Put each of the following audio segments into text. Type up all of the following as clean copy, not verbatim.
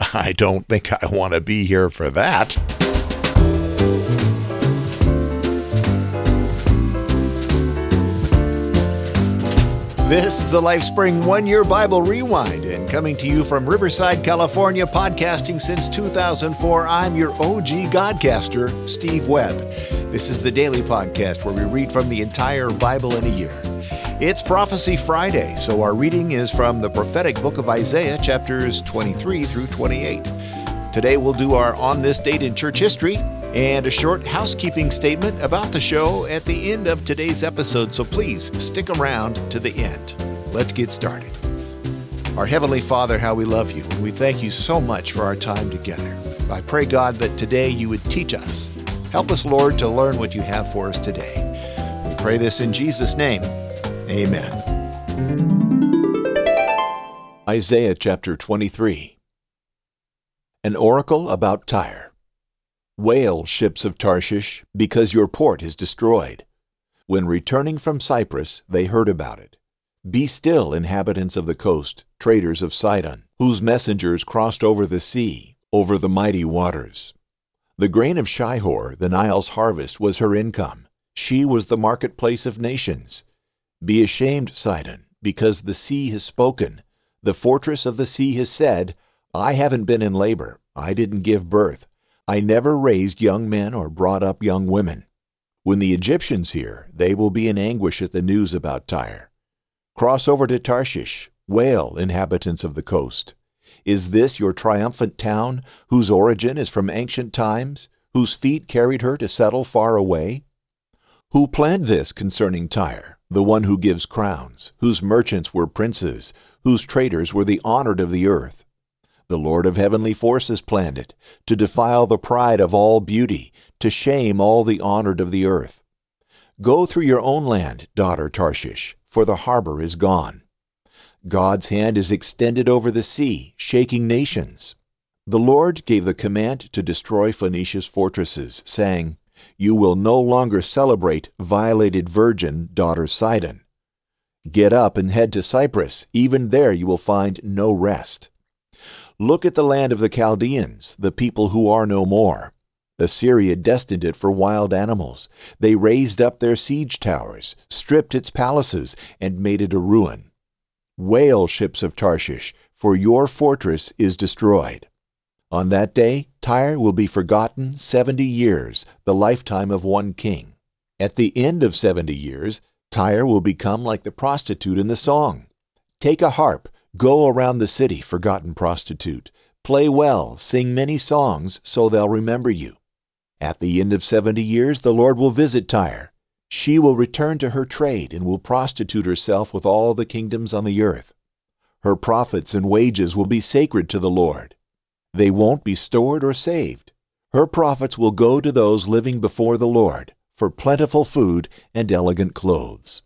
I don't think I want to be here for that. This is the LifeSpring One-Year Bible Rewind, and coming to you from Riverside, California, podcasting since 2004, I'm your OG Godcaster, Steve Webb. This is the daily podcast where we read from the entire Bible in a year. It's Prophecy Friday, so our reading is from the prophetic book of Isaiah, chapters 23 through 28. Today we'll do our On This Date in Church History and a short housekeeping statement about the show at the end of today's episode, so please stick around to the end. Let's get started. Our Heavenly Father, how we love you, and we thank you so much for our time together. I pray, God, that today you would teach us. Help us, Lord, to learn what you have for us today. We pray this in Jesus' name. Amen. Isaiah chapter 23. An oracle about Tyre. Wail, ships of Tarshish, because your port is destroyed. When returning from Cyprus, they heard about it. Be still, inhabitants of the coast, traders of Sidon, whose messengers crossed over the sea, over the mighty waters. The grain of Shihor, the Nile's harvest, was her income. She was the marketplace of nations. Be ashamed, Sidon, because the sea has spoken. The fortress of the sea has said, I haven't been in labor. I didn't give birth. I never raised young men or brought up young women. When the Egyptians hear, they will be in anguish at the news about Tyre. Cross over to Tarshish. Wail, inhabitants of the coast. Is this your triumphant town, whose origin is from ancient times, whose feet carried her to settle far away? Who planned this concerning Tyre, the one who gives crowns, whose merchants were princes, whose traders were the honored of the earth? The Lord of heavenly forces planned it, to defile the pride of all beauty, to shame all the honored of the earth. Go through your own land, daughter Tarshish, for the harbor is gone. God's hand is extended over the sea, shaking nations. The Lord gave the command to destroy Phoenicia's fortresses, saying, You will no longer celebrate violated virgin, daughter Sidon. Get up and head to Cyprus, even there you will find no rest. Look at the land of the Chaldeans, the people who are no more. Assyria destined it for wild animals. They raised up their siege towers, stripped its palaces, and made it a ruin. Wail, ships of Tarshish, for your fortress is destroyed. On that day, Tyre will be forgotten 70 years, the lifetime of one king. At the end of 70 years, Tyre will become like the prostitute in the song. Take a harp. Go around the city, forgotten prostitute. Play well, sing many songs, so they'll remember you. At the end of 70 years, the Lord will visit Tyre. She will return to her trade and will prostitute herself with all the kingdoms on the earth. Her profits and wages will be sacred to the Lord. They won't be stored or saved. Her profits will go to those living before the Lord, for plentiful food and elegant clothes.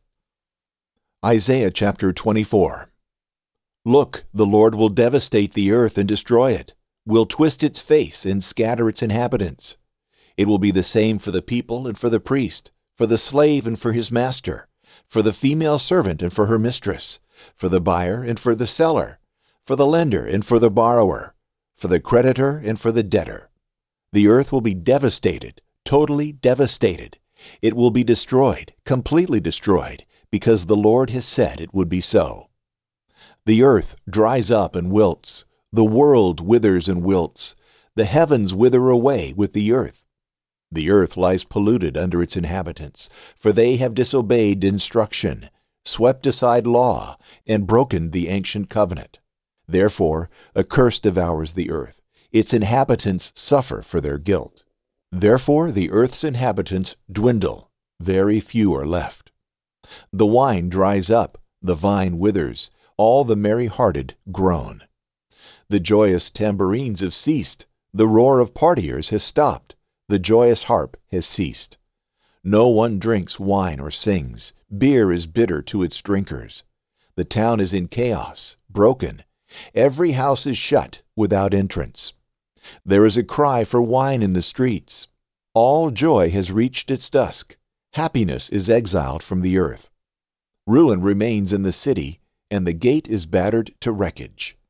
Isaiah chapter 24. Look, the Lord will devastate the earth and destroy it, will twist its face and scatter its inhabitants. It will be the same for the people and for the priest, for the slave and for his master, for the female servant and for her mistress, for the buyer and for the seller, for the lender and for the borrower, for the creditor and for the debtor. The earth will be devastated, totally devastated. It will be destroyed, completely destroyed, because the Lord has said it would be so. The earth dries up and wilts. The world withers and wilts. The heavens wither away with the earth. The earth lies polluted under its inhabitants, for they have disobeyed instruction, swept aside law, and broken the ancient covenant. Therefore, a curse devours the earth. Its inhabitants suffer for their guilt. Therefore, the earth's inhabitants dwindle. Very few are left. The wine dries up. The vine withers. All the merry-hearted groan. The joyous tambourines have ceased. The roar of partiers has stopped. The joyous harp has ceased. No one drinks wine or sings. Beer is bitter to its drinkers. The town is in chaos, broken. Every house is shut, without entrance. There is a cry for wine in the streets. All joy has reached its dusk. Happiness is exiled from the earth. Ruin remains in the city, and the gate is battered to wreckage.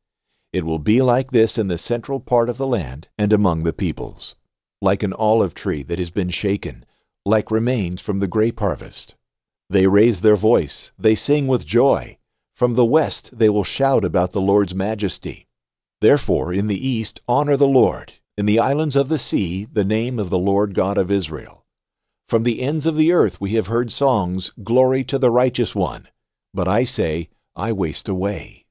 It will be like this in the central part of the land and among the peoples, like an olive tree that has been shaken, like remains from the grape harvest. They raise their voice, they sing with joy. From the west they will shout about the Lord's majesty. Therefore in the east honor the Lord, in the islands of the sea the name of the Lord God of Israel. From the ends of the earth we have heard songs, glory to the righteous one. But I say, I waste away,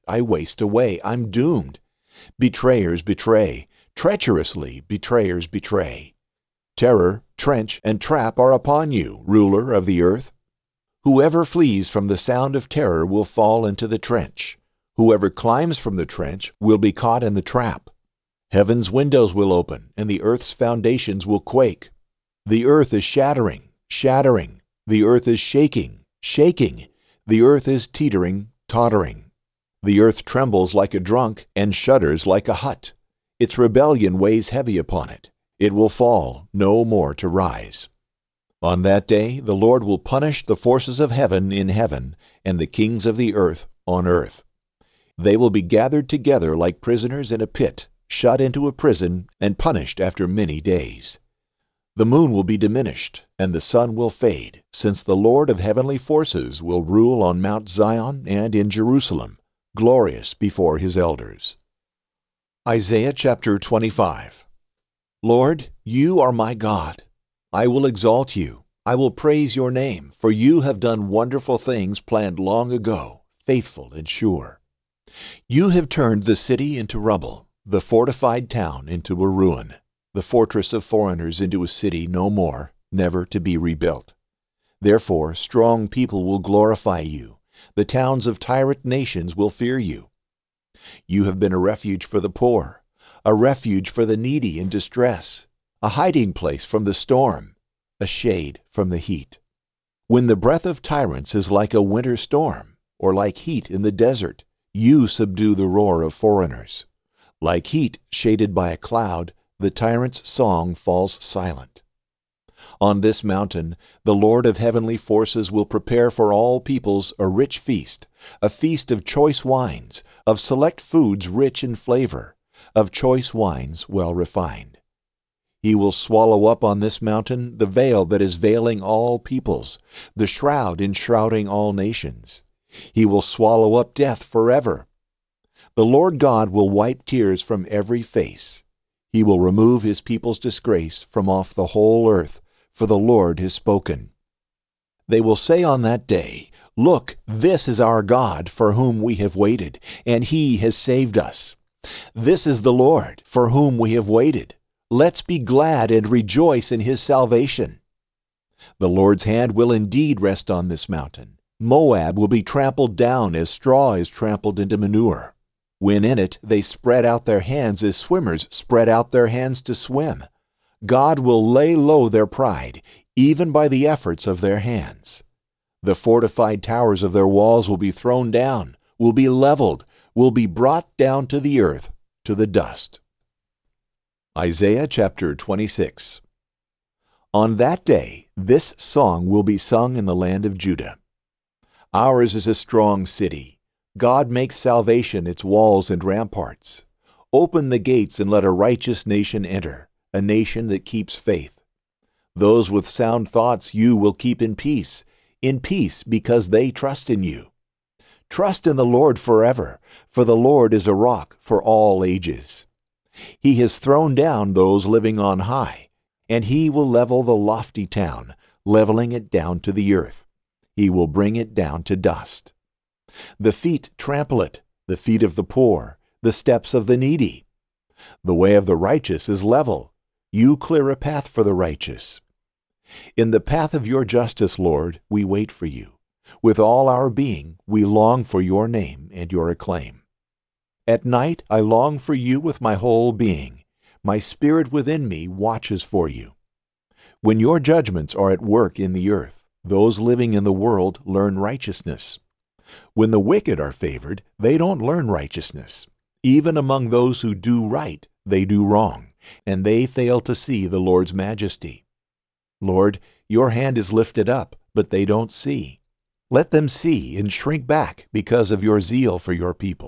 I'm doomed. Betrayers betray, treacherously betrayers betray. Terror, trench, and trap are upon you, ruler of the earth. Whoever flees from the sound of terror will fall into the trench. Whoever climbs from the trench will be caught in the trap. Heaven's windows will open, and the earth's foundations will quake. The earth is shattering, shattering. The earth is shaking, shaking. The earth is teetering, tottering. The earth trembles like a drunk and shudders like a hut. Its rebellion weighs heavy upon it. It will fall, no more to rise. On that day the Lord will punish the forces of heaven in heaven and the kings of the earth on earth. They will be gathered together like prisoners in a pit, shut into a prison, and punished after many days. The moon will be diminished, and the sun will fade, since the Lord of heavenly forces will rule on Mount Zion and in Jerusalem, glorious before his elders. Isaiah chapter 25. Lord, you are my God. I will exalt you. I will praise your name, for you have done wonderful things planned long ago, faithful and sure. You have turned the city into rubble, the fortified town into a ruin, the fortress of foreigners into a city no more, never to be rebuilt. Therefore strong people will glorify you. The towns of tyrant nations will fear you. You have been a refuge for the poor, a refuge for the needy in distress, a hiding place from the storm, a shade from the heat. When the breath of tyrants is like a winter storm, or like heat in the desert, you subdue the roar of foreigners. Like heat shaded by a cloud, the tyrant's song falls silent. On this mountain, the Lord of heavenly forces will prepare for all peoples a rich feast, a feast of choice wines, of select foods rich in flavor, of choice wines well refined. He will swallow up on this mountain the veil that is veiling all peoples, the shroud enshrouding all nations. He will swallow up death forever. The Lord God will wipe tears from every face. He will remove his people's disgrace from off the whole earth, for the Lord has spoken. They will say on that day, Look, this is our God for whom we have waited, and he has saved us. This is the Lord for whom we have waited. Let's be glad and rejoice in his salvation. The Lord's hand will indeed rest on this mountain. Moab will be trampled down as straw is trampled into manure. When in it, they spread out their hands as swimmers spread out their hands to swim. God will lay low their pride, even by the efforts of their hands. The fortified towers of their walls will be thrown down, will be leveled, will be brought down to the earth, to the dust. Isaiah chapter 26. On that day, this song will be sung in the land of Judah. Ours is a strong city. God makes salvation its walls and ramparts. Open the gates and let a righteous nation enter, a nation that keeps faith. Those with sound thoughts you will keep in peace because they trust in you. Trust in the Lord forever, for the Lord is a rock for all ages. He has thrown down those living on high, and he will level the lofty town, leveling it down to the earth. He will bring it down to dust. The feet trample it, the feet of the poor, the steps of the needy. The way of the righteous is level. You clear a path for the righteous. In the path of your justice, Lord, we wait for you. With all our being, we long for your name and your acclaim. At night I long for you with my whole being. My spirit within me watches for you. When your judgments are at work in the earth, those living in the world learn righteousness. When the wicked are favored, they don't learn righteousness. Even among those who do right, they do wrong, and they fail to see the Lord's majesty. Lord, your hand is lifted up, but they don't see. Let them see and shrink back because of your zeal for your people.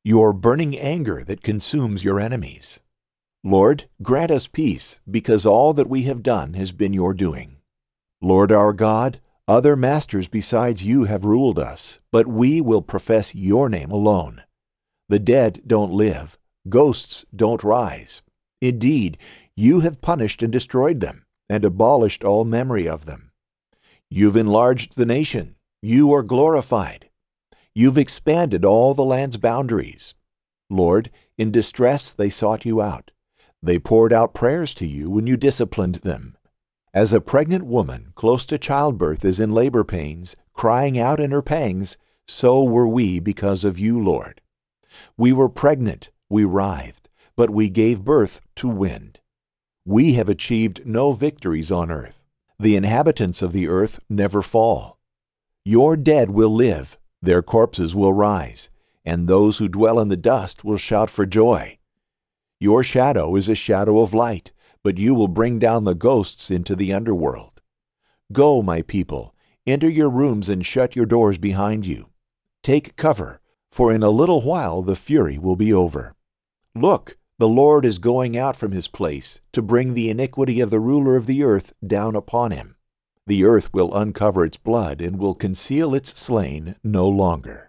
your burning anger that consumes your enemies. Lord, grant us peace, because all that we have done has been your doing. Lord our God, other masters besides you have ruled us, but we will profess your name alone. The dead don't live, ghosts don't rise. Indeed, you have punished and destroyed them, and abolished all memory of them. You've enlarged the nation, you are glorified. You've expanded all the land's boundaries. Lord, in distress they sought you out. They poured out prayers to you when you disciplined them. As a pregnant woman close to childbirth is in labor pains, crying out in her pangs, so were we because of you, Lord. We were pregnant, we writhed, but we gave birth to wind. We have achieved no victories on earth. The inhabitants of the earth never fall. Your dead will live, their corpses will rise, and those who dwell in the dust will shout for joy. Your shadow is a shadow of light, but you will bring down the ghosts into the underworld. Go, my people, enter your rooms and shut your doors behind you. Take cover, for in a little while the fury will be over. Look, the Lord is going out from his place to bring the iniquity of the ruler of the earth down upon him. The earth will uncover its blood and will conceal its slain no longer.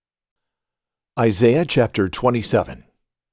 Isaiah chapter 27.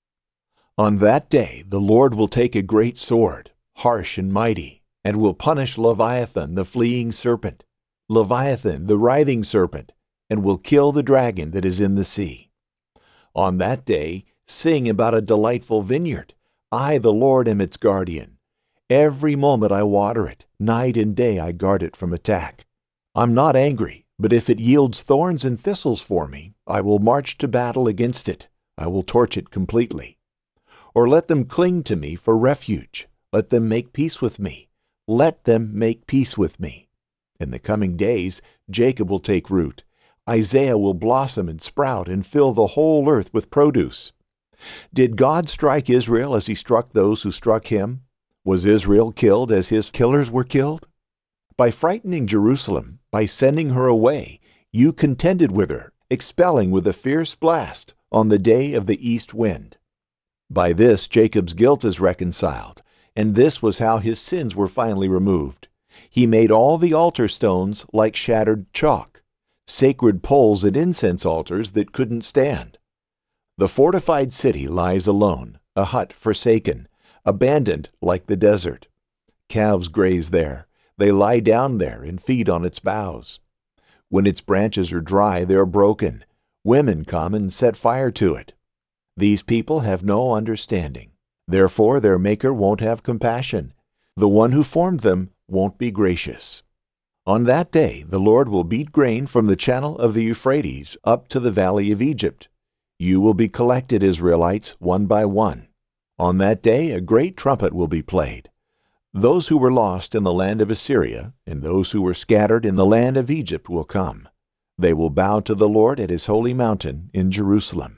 On that day the Lord will take a great sword, harsh and mighty, and will punish Leviathan the fleeing serpent, Leviathan the writhing serpent, and will kill the dragon that is in the sea. On that day sing about a delightful vineyard. I, the Lord, am its guardian. Every moment I water it, night and day I guard it from attack. I'm not angry, but if it yields thorns and thistles for me, I will march to battle against it. I will torch it completely. Or let them cling to me for refuge. Let them make peace with me. Let them make peace with me. In the coming days, Jacob will take root. Isaiah will blossom and sprout and fill the whole earth with produce. Did God strike Israel as he struck those who struck him? Was Israel killed as his killers were killed? By frightening Jerusalem, by sending her away, you contended with her, expelling with a fierce blast on the day of the east wind. By this Jacob's guilt is reconciled, and this was how his sins were finally removed. He made all the altar stones like shattered chalk, sacred poles and incense altars that couldn't stand. The fortified city lies alone, a hut forsaken, abandoned like the desert. Calves graze there. They lie down there and feed on its boughs. When its branches are dry, they are broken. Women come and set fire to it. These people have no understanding. Therefore their Maker won't have compassion. The one who formed them won't be gracious. On that day the Lord will beat grain from the channel of the Euphrates up to the valley of Egypt. You will be collected, Israelites, one by one. On that day a great trumpet will be played. Those who were lost in the land of Assyria and those who were scattered in the land of Egypt will come. They will bow to the Lord at his holy mountain in Jerusalem.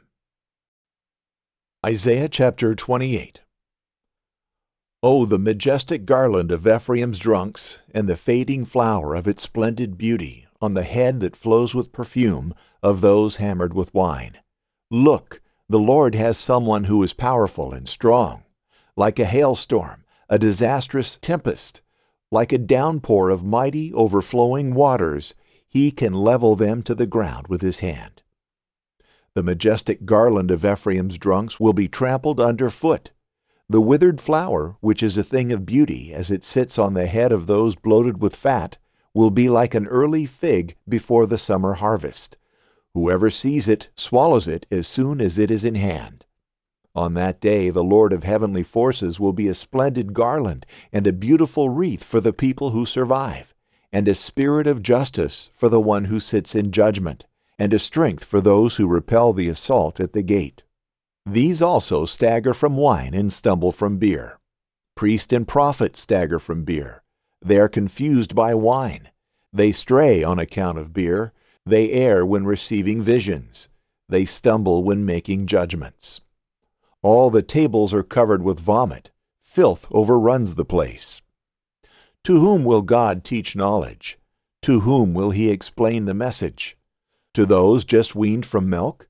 Isaiah chapter 28. Oh, the majestic garland of Ephraim's drunks, and the fading flower of its splendid beauty on the head that flows with perfume of those hammered with wine. Look, the Lord has someone who is powerful and strong, like a hailstorm, a disastrous tempest, like a downpour of mighty overflowing waters. He can level them to the ground with his hand. The majestic garland of Ephraim's drunks will be trampled underfoot. The withered flower, which is a thing of beauty as it sits on the head of those bloated with fat, will be like an early fig before the summer harvest. Whoever sees it swallows it as soon as it is in hand. On that day the Lord of heavenly forces will be a splendid garland and a beautiful wreath for the people who survive, and a spirit of justice for the one who sits in judgment, and a strength for those who repel the assault at the gate. These also stagger from wine and stumble from beer. Priest and prophet stagger from beer. They are confused by wine. They stray on account of beer. They err when receiving visions. They stumble when making judgments. All the tables are covered with vomit. Filth overruns the place. To whom will God teach knowledge? To whom will he explain the message? To those just weaned from milk?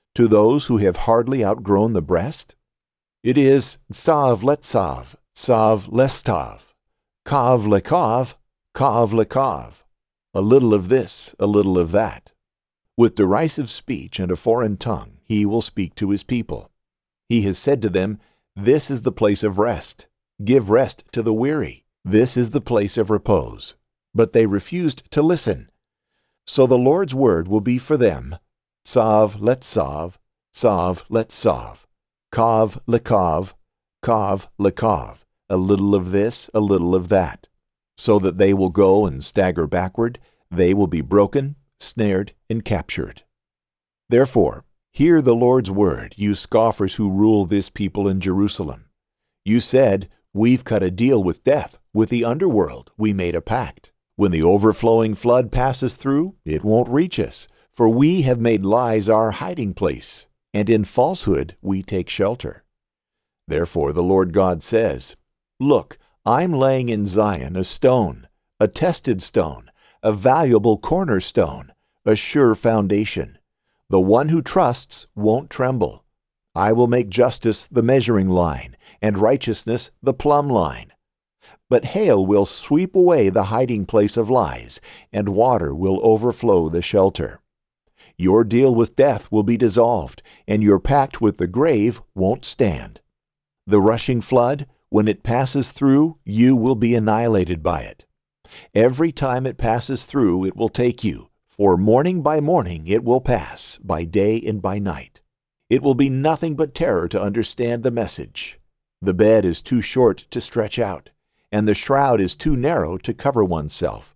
to those who have hardly outgrown the breast? It is tsav letsav, tsav lestav, kav lekav, kav lekav, a little of this, a little of that. With derisive speech and a foreign tongue he will speak to his people. He has said to them, "This is the place of rest. Give rest to the weary. This is the place of repose." But they refused to listen. So the Lord's word will be for them, tsav letsav, tsav letsav, kav lekav, kav lekav, a little of this, a little of that, so that they will go and stagger backward, they will be broken, snared, and captured. Therefore, hear the Lord's word, you scoffers who rule this people in Jerusalem. You said, "We've cut a deal with death, with the underworld we made a pact. When the overflowing flood passes through, it won't reach us, for we have made lies our hiding place, and in falsehood we take shelter." Therefore the Lord God says, "Look, I'm laying in Zion a stone, a tested stone, a valuable cornerstone, a sure foundation. The one who trusts won't tremble. I will make justice the measuring line, and righteousness the plumb line. But hail will sweep away the hiding place of lies, and water will overflow the shelter. Your deal with death will be dissolved, and your pact with the grave won't stand. The rushing flood, when it passes through, you will be annihilated by it. Every time it passes through, it will take you, for morning by morning it will pass, by day and by night. It will be nothing but terror to understand the message. The bed is too short to stretch out, and the shroud is too narrow to cover oneself.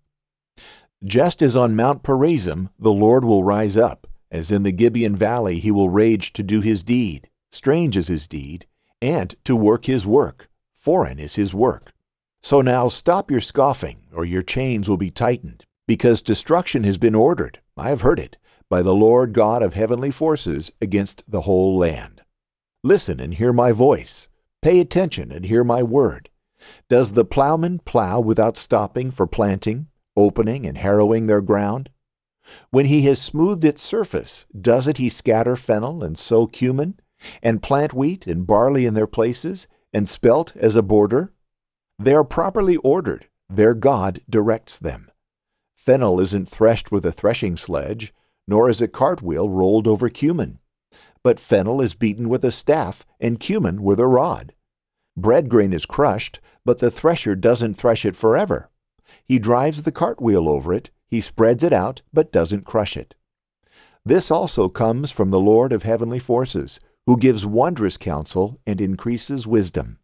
Just as on Mount Perazim the Lord will rise up, as in the Gibeon valley he will rage to do his deed, strange is his deed, and to work his work, foreign is his work. So now stop your scoffing, or your chains will be tightened, because destruction has been ordered, I have heard it, by the Lord God of heavenly forces against the whole land. Listen and hear my voice. Pay attention and hear my word. Does the plowman plow without stopping for planting, opening and harrowing their ground? When he has smoothed its surface, doesn't he scatter fennel and sow cumin, and plant wheat and barley in their places, and spelt as a border? They are properly ordered. Their God directs them. Fennel isn't threshed with a threshing sledge, nor is a cartwheel rolled over cumin. But fennel is beaten with a staff, and cumin with a rod. Bread grain is crushed, but the thresher doesn't thresh it forever. He drives the cartwheel over it, he spreads it out, but doesn't crush it. This also comes from the Lord of heavenly forces, who gives wondrous counsel and increases wisdom.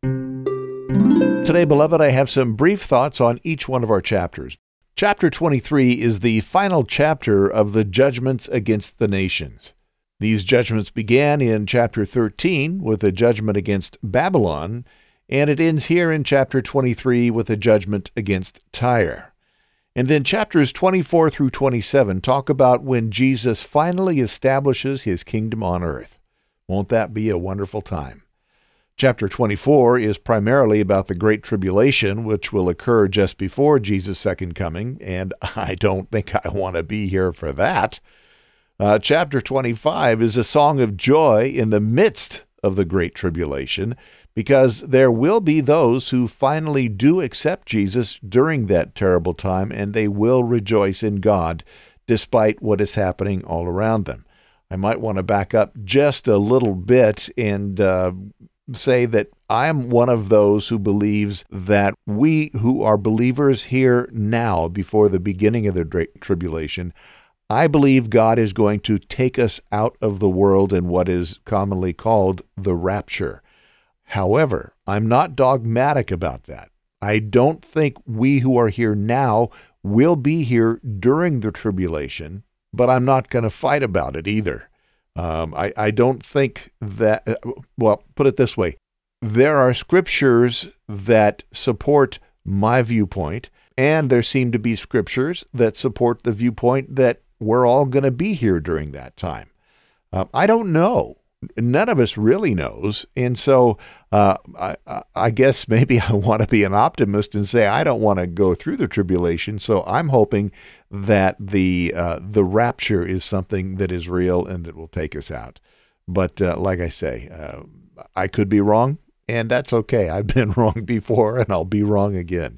Today, beloved, I have some brief thoughts on each one of our chapters. Chapter 23 is the final chapter of the judgments against the nations. These judgments began in chapter 13 with a judgment against Babylon, and it ends here in chapter 23 with a judgment against Tyre. And then chapters 24 through 27 talk about when Jesus finally establishes his kingdom on earth. Won't that be a wonderful time? Chapter 24 is primarily about the Great Tribulation, which will occur just before Jesus' second coming, and I don't think I want to be here for that. Chapter 25 is a song of joy in the midst of the Great Tribulation, because there will be those who finally do accept Jesus during that terrible time, and they will rejoice in God despite what is happening all around them. I might want to back up just a little bit and say that I'm one of those who believes that we who are believers here now, before the beginning of the Great Tribulation, I believe God is going to take us out of the world in what is commonly called the rapture. However, I'm not dogmatic about that. I don't think we who are here now will be here during the tribulation, but I'm not going to fight about it either. I don't think that, well, put it this way. There are scriptures that support my viewpoint, and there seem to be scriptures that support the viewpoint that we're all going to be here during that time. I don't know. None of us really knows. And so I guess maybe I want to be an optimist and say I don't want to go through the tribulation. So I'm hoping that the rapture is something that is real and that will take us out. But like I say, I could be wrong, and that's okay. I've been wrong before, and I'll be wrong again.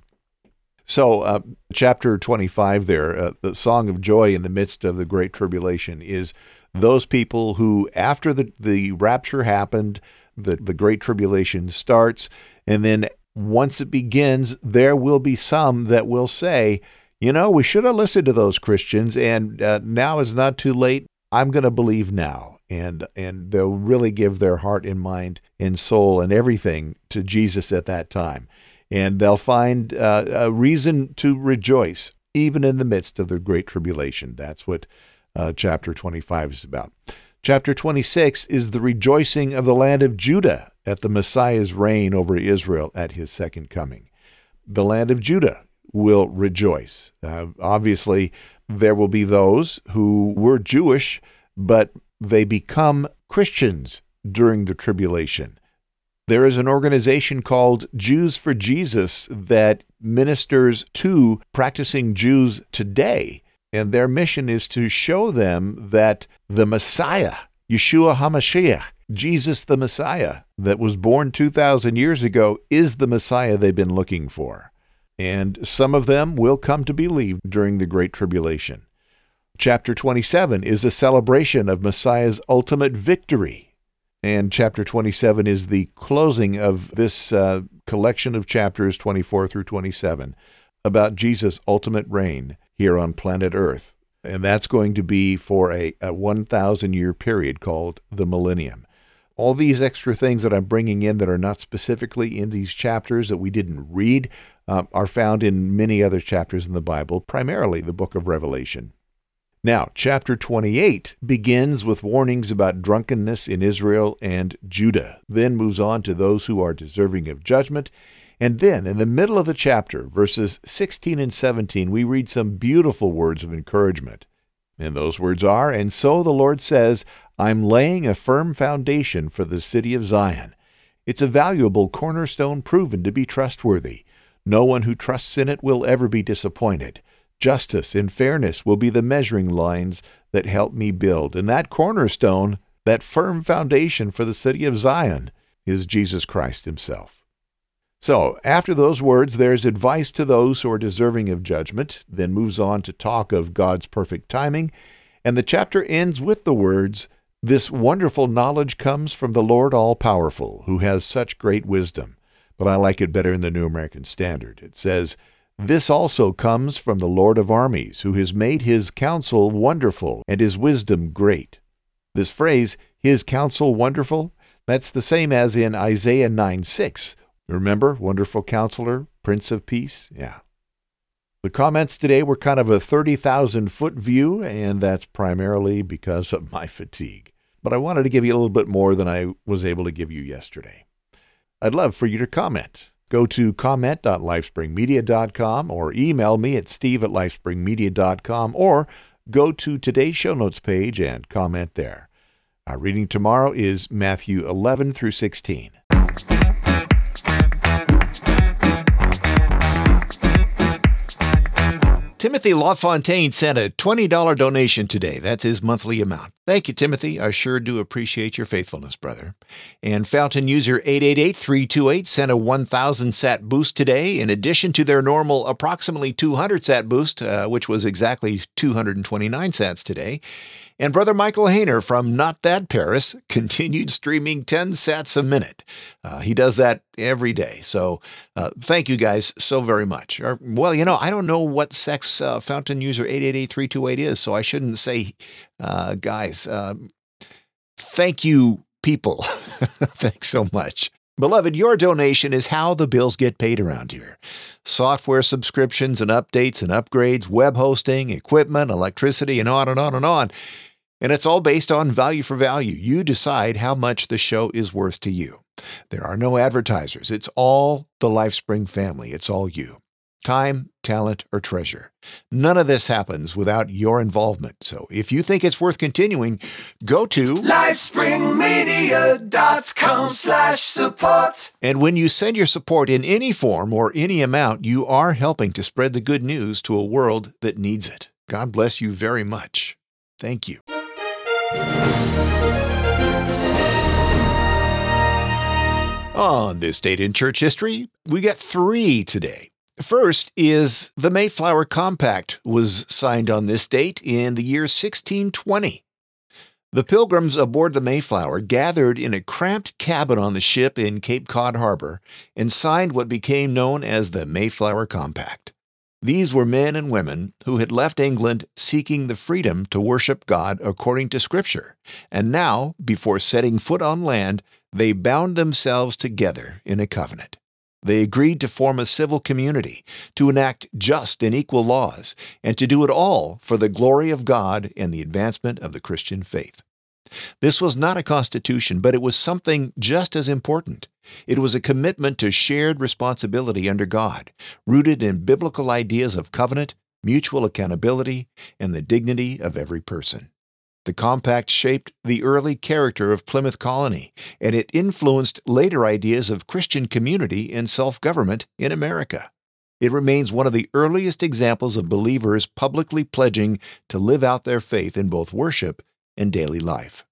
So chapter 25 there, the song of joy in the midst of the great tribulation, is those people who, after the rapture happened, the great tribulation starts, and then once it begins, there will be some that will say, we should have listened to those Christians, and now is not too late. I'm going to believe now. And they'll really give their heart and mind and soul and everything to Jesus at that time. And they'll find a reason to rejoice, even in the midst of the great tribulation. That's what chapter 25 is about. Chapter 26 is the rejoicing of the land of Judah at the Messiah's reign over Israel at his second coming. The land of Judah will rejoice. Obviously, there will be those who were Jewish, but they become Christians during the tribulation. There is an organization called Jews for Jesus that ministers to practicing Jews today, and their mission is to show them that the Messiah, Yeshua HaMashiach, Jesus the Messiah, that was born 2,000 years ago, is the Messiah they've been looking for. And some of them will come to believe during the Great Tribulation. Chapter 27 is a celebration of Messiah's ultimate victory. And chapter 27 is the closing of this collection of chapters 24 through 27 about Jesus' ultimate reign here on planet Earth. And that's going to be for a 1,000-year period called the millennium. All these extra things that I'm bringing in that are not specifically in these chapters that we didn't read are found in many other chapters in the Bible, primarily the book of Revelation. Now, chapter 28 begins with warnings about drunkenness in Israel and Judah, then moves on to those who are deserving of judgment, and then in the middle of the chapter, verses 16 and 17, we read some beautiful words of encouragement. And those words are, "And so the Lord says, I'm laying a firm foundation for the city of Zion. It's a valuable cornerstone proven to be trustworthy. No one who trusts in it will ever be disappointed. Justice and fairness will be the measuring lines that help me build." And that cornerstone, that firm foundation for the city of Zion, is Jesus Christ himself. So, after those words, there's advice to those who are deserving of judgment, then moves on to talk of God's perfect timing, and the chapter ends with the words, "This wonderful knowledge comes from the Lord all-powerful, who has such great wisdom." But I like it better in the New American Standard. It says, "This also comes from the Lord of armies, who has made his counsel wonderful and his wisdom great." This phrase, "his counsel wonderful," that's the same as in Isaiah 9:6. Remember, wonderful counselor, Prince of Peace? Yeah. The comments today were kind of a 30,000-foot view, and that's primarily because of my fatigue. But I wanted to give you a little bit more than I was able to give you yesterday. I'd love for you to comment. Go to comment.lifespringmedia.com or email me at steve@lifespringmedia.com or go to today's show notes page and comment there. Our reading tomorrow is Matthew 11 through 16. Timothy LaFontaine sent a $20 donation today. That's his monthly amount. Thank you, Timothy. I sure do appreciate your faithfulness, brother. And Fountain user 888-328 sent a 1,000 sat boost today, in addition to their normal approximately 200 sat boost, which was exactly 229 sats today. And Brother Michael Hayner from Not That Paris continued streaming 10 sats a minute. He does that every day. So thank you guys so very much. I don't know what sex Fountain user 888-328 is, so I shouldn't say guys. Thank you, people. Thanks so much. Beloved, your donation is how the bills get paid around here. Software subscriptions and updates and upgrades, web hosting, equipment, electricity, and on and on and on. And it's all based on value for value. You decide how much the show is worth to you. There are no advertisers. It's all the LifeSpring family. It's all you. Time, talent, or treasure. None of this happens without your involvement. So if you think it's worth continuing, go to lifespringmedia.com/support. And when you send your support in any form or any amount, you are helping to spread the good news to a world that needs it. God bless you very much. Thank you. On this date in church history, we got 3 today. First is the Mayflower Compact was signed on this date in the year 1620. The Pilgrims aboard the Mayflower gathered in a cramped cabin on the ship in Cape Cod Harbor and signed what became known as the Mayflower Compact. These were men and women who had left England seeking the freedom to worship God according to Scripture, and now, before setting foot on land, they bound themselves together in a covenant. They agreed to form a civil community, to enact just and equal laws, and to do it all for the glory of God and the advancement of the Christian faith. This was not a constitution, but it was something just as important. It was a commitment to shared responsibility under God, rooted in biblical ideas of covenant, mutual accountability, and the dignity of every person. The compact shaped the early character of Plymouth Colony, and it influenced later ideas of Christian community and self-government in America. It remains one of the earliest examples of believers publicly pledging to live out their faith in both worship and daily life.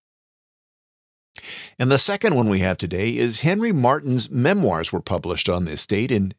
And the second one we have today is Henry Martyn's memoirs were published on this date in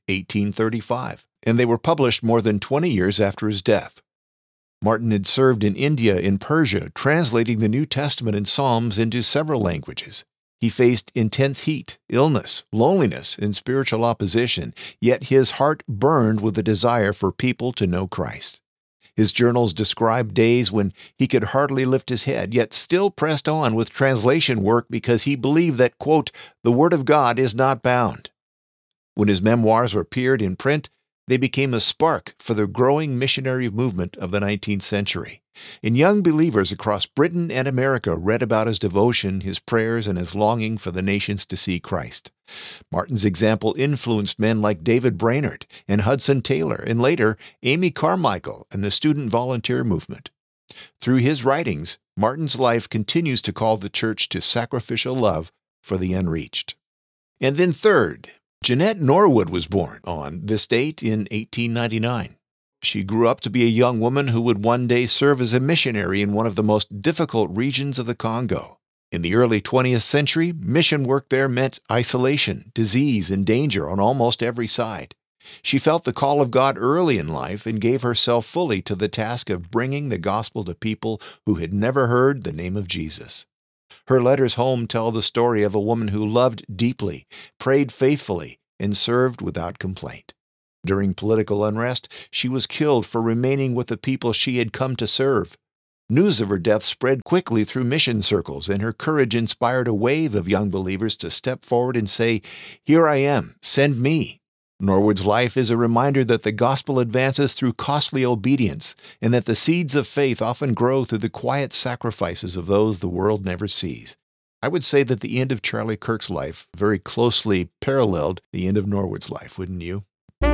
1835, and they were published more than 20 years after his death. Martyn had served in India and Persia, translating the New Testament and Psalms into several languages. He faced intense heat, illness, loneliness, and spiritual opposition, yet his heart burned with a desire for people to know Christ. His journals describe days when he could hardly lift his head, yet still pressed on with translation work because he believed that, quote, the Word of God is not bound. When his memoirs appeared in print, they became a spark for the growing missionary movement of the 19th century. And young believers across Britain and America read about his devotion, his prayers, and his longing for the nations to see Christ. Martyn's example influenced men like David Brainerd and Hudson Taylor, and later Amy Carmichael and the student volunteer movement. Through his writings, Martyn's life continues to call the church to sacrificial love for the unreached. And then third, Jeanette Norwood was born on this date in 1899. She grew up to be a young woman who would one day serve as a missionary in one of the most difficult regions of the Congo. In the early 20th century, mission work there meant isolation, disease, and danger on almost every side. She felt the call of God early in life and gave herself fully to the task of bringing the gospel to people who had never heard the name of Jesus. Her letters home tell the story of a woman who loved deeply, prayed faithfully, and served without complaint. During political unrest, she was killed for remaining with the people she had come to serve. News of her death spread quickly through mission circles, and her courage inspired a wave of young believers to step forward and say, "Here I am, send me." Norwood's life is a reminder that the gospel advances through costly obedience, and that the seeds of faith often grow through the quiet sacrifices of those the world never sees. I would say that the end of Charlie Kirk's life very closely paralleled the end of Norwood's life, wouldn't you?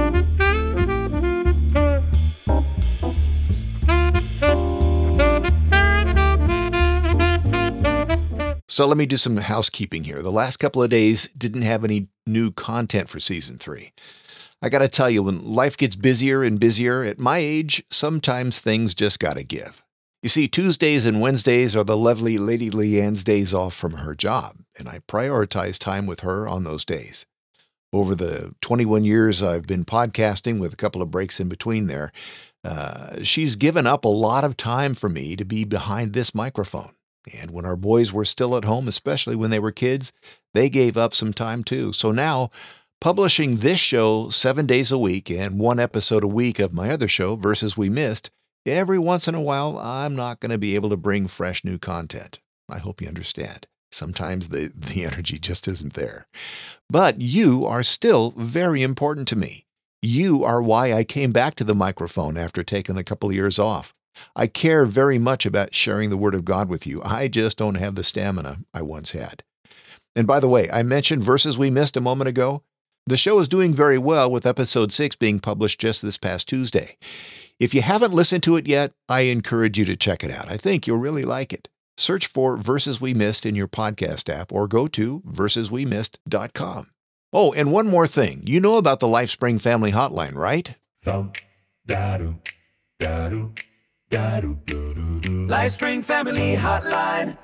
So let me do some housekeeping here. The last couple of days didn't have any new content for Season 3. I got to tell you, when life gets busier and busier, at my age, sometimes things just got to give. You see, Tuesdays and Wednesdays are the lovely Lady Leanne's days off from her job, and I prioritize time with her on those days. Over the 21 years I've been podcasting, with a couple of breaks in between there, she's given up a lot of time for me to be behind this microphone. And when our boys were still at home, especially when they were kids, they gave up some time too. So now, publishing this show 7 days a week and 1 episode a week of my other show, Verses We Missed, every once in a while, I'm not going to be able to bring fresh new content. I hope you understand. Sometimes the energy just isn't there. But you are still very important to me. You are why I came back to the microphone after taking a couple of years off. I care very much about sharing the Word of God with you. I just don't have the stamina I once had. And by the way, I mentioned Verses We Missed a moment ago. The show is doing very well, with episode 6 being published just this past Tuesday. If you haven't listened to it yet, I encourage you to check it out. I think you'll really like it. Search for Verses We Missed in your podcast app or go to verseswemissed.com. Oh, and one more thing. You know about the LifeSpring Family Hotline, right? LifeSpring Family Hotline,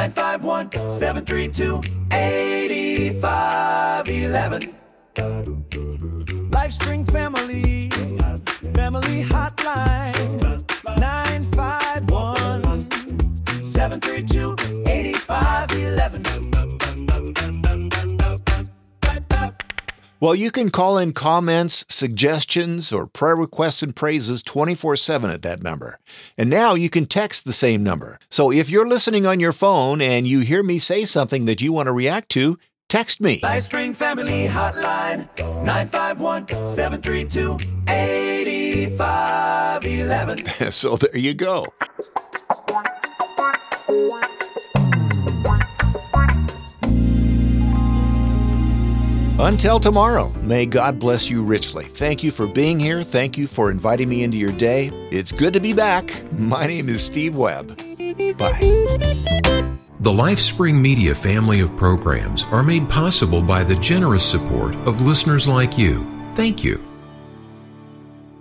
951-732-8511. LifeSpring Family Hotline, 951-732-8511. Well, you can call in comments, suggestions, or prayer requests and praises 24/7 at that number. And now you can text the same number. So if you're listening on your phone and you hear me say something that you want to react to, text me. LifeSpring Family Hotline, 951-732-8511. So there you go. Until tomorrow, may God bless you richly. Thank you for being here. Thank you for inviting me into your day. It's good to be back. My name is Steve Webb. Bye. The LifeSpring Media family of programs are made possible by the generous support of listeners like you. Thank you.